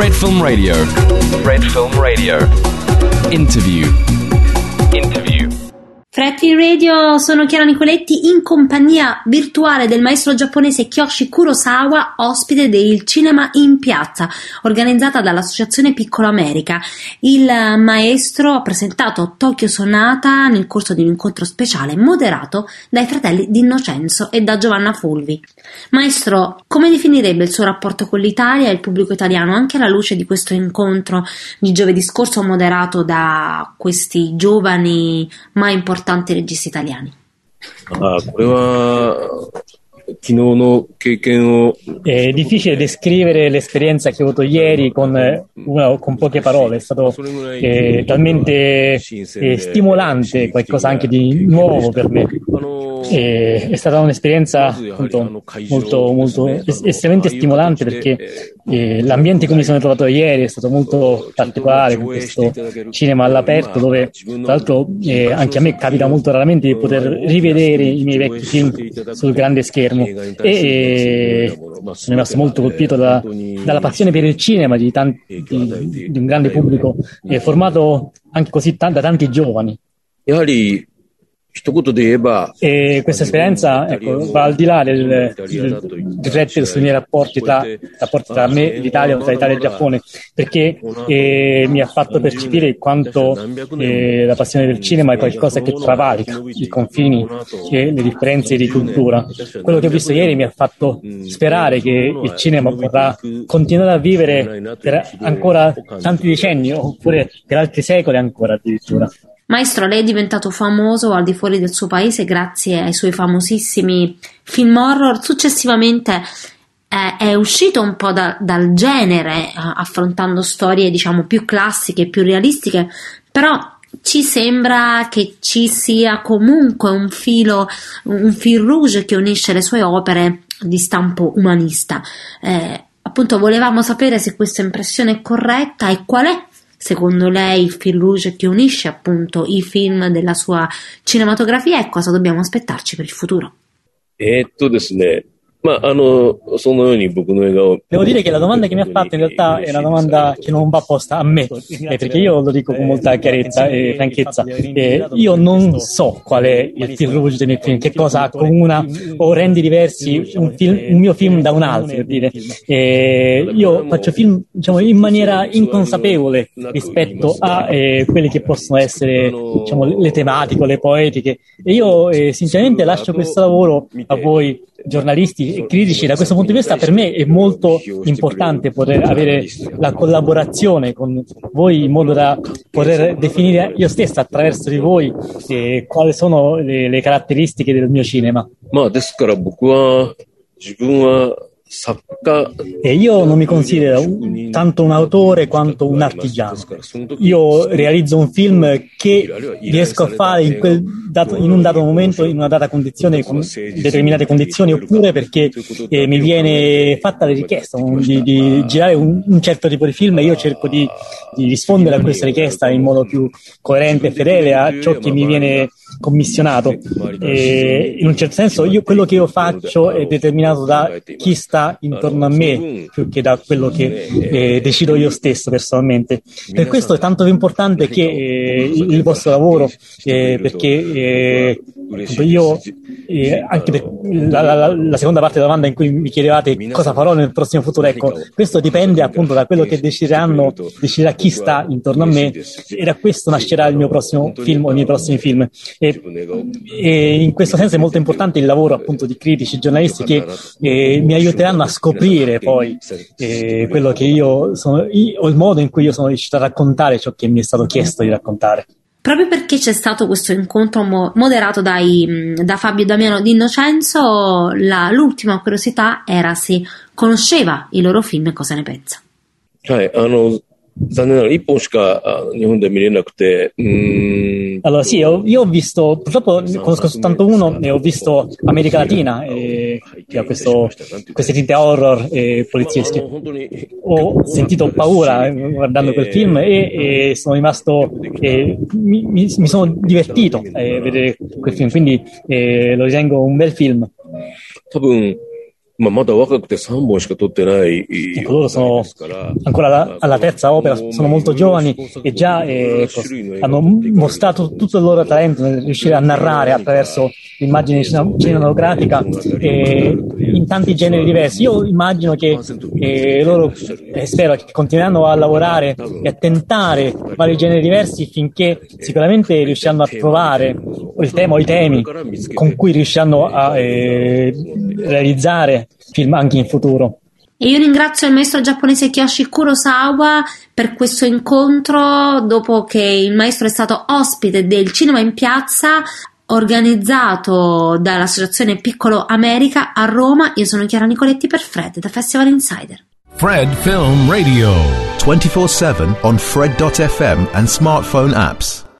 Red Film Radio. Red Film Radio. Interview. Red Film Radio, sono Chiara Nicoletti in compagnia virtuale del maestro giapponese Kiyoshi Kurosawa, ospite del Cinema in Piazza, organizzata dall'Associazione Piccola America. Il maestro ha presentato Tokyo Sonata nel corso di un incontro speciale moderato dai fratelli D'Innocenzo e da Giovanna Fulvi. Maestro, come definirebbe il suo rapporto con l'Italia e il pubblico italiano, anche alla luce di questo incontro di giovedì scorso moderato da questi giovani ma importanti registi italiani? È difficile descrivere l'esperienza che ho avuto ieri con poche parole, è stato talmente stimolante, qualcosa anche di nuovo per me. È stata un'esperienza appunto, molto estremamente stimolante, perché l'ambiente in cui mi sono trovato ieri è stato molto particolare, con questo cinema all'aperto dove tra l'altro anche a me capita molto raramente di poter rivedere i miei vecchi film sul grande schermo, e sono rimasto molto colpito dalla passione per il cinema di un grande pubblico formato anche così da tanti giovani. E questa esperienza va al di là del riflettere sui miei rapporti tra me e l'Italia, tra Italia e il Giappone, perché mi ha fatto percepire quanto la passione del cinema è qualcosa che travalica i confini e le differenze di cultura. Quello che ho visto ieri mi ha fatto sperare che il cinema potrà continuare a vivere per ancora tanti decenni, oppure per altri secoli ancora addirittura. Maestro, lei è diventato famoso al di fuori del suo paese grazie ai suoi famosissimi film horror. Successivamente è uscito un po' dal genere, affrontando storie diciamo più classiche, più realistiche, però ci sembra che ci sia comunque un fil rouge che unisce le sue opere di stampo umanista. Appunto, volevamo sapere se questa impressione è corretta e qual è secondo lei il fil rouge che unisce appunto i film della sua cinematografia e cosa dobbiamo aspettarci per il futuro? Devo dire che la domanda che mi ha fatto in realtà è una domanda che non va posta a me, perché io lo dico con molta chiarezza e franchezza. Io non so qual è il fil rouge del mio film, che cosa accomuna o rende diversi un mio film da un altro, per dire. Io faccio film diciamo in maniera inconsapevole rispetto a quelle che possono essere diciamo le tematiche o le poetiche, e io sinceramente lascio questo lavoro a voi giornalisti e critici. Da questo punto di vista per me è molto importante poter avere la collaborazione con voi in modo da poter definire io stesso attraverso di voi quali sono le caratteristiche del mio cinema. E io non mi considero tanto un autore quanto un artigiano. Io realizzo un film che riesco a fare in un dato momento, in una data condizione, con determinate condizioni, oppure perché mi viene fatta la richiesta di girare un certo tipo di film, e io cerco di rispondere a questa richiesta in modo più coerente e fedele a ciò che mi viene commissionato. E in un certo senso quello che io faccio è determinato da chi sta intorno a me più che da quello che decido io stesso personalmente. Per questo è tanto più importante che il vostro lavoro, perché io anche per la seconda parte della domanda in cui mi chiedevate cosa farò nel prossimo futuro, ecco, questo dipende appunto da quello che deciderà chi sta intorno a me, e da questo nascerà il mio prossimo film o i miei prossimi film. E in questo senso è molto importante il lavoro appunto di critici, giornalisti che mi aiuteranno a scoprire poi quello che io sono, o il modo in cui io sono riuscito a raccontare ciò che mi è stato chiesto di raccontare. Proprio perché c'è stato questo incontro moderato da Fabio Damiano D'Innocenzo, l'ultima curiosità era se conosceva i loro film e cosa ne pensa. 残念ながら一本しか日本で見れなくて、 Allora sì, io ho visto, purtroppo conosco soltanto uno, e ho visto America Latina, che ha queste tinte horror poliziesche. Ho sentito paura guardando quel film e sono rimasto, mi sono divertito a vedere quel film, quindi lo ritengo un bel film. 多分 loro sono ancora alla terza opera, sono molto giovani e già hanno mostrato tutto il loro talento nel riuscire a narrare attraverso l'immagine cinematografica in tanti generi diversi. Io immagino che loro spero che continueranno a lavorare e a tentare vari generi diversi finché sicuramente riusciranno a trovare il tema o i temi con cui riusciranno a realizzare film anche in futuro. E io ringrazio il maestro giapponese Kiyoshi Kurosawa per questo incontro, dopo che il maestro è stato ospite del Cinema in Piazza organizzato dall'associazione Piccolo America a Roma. Io sono Chiara Nicoletti per Fred, da Festival Insider. Fred Film Radio 24/7 on Fred.fm and smartphone apps.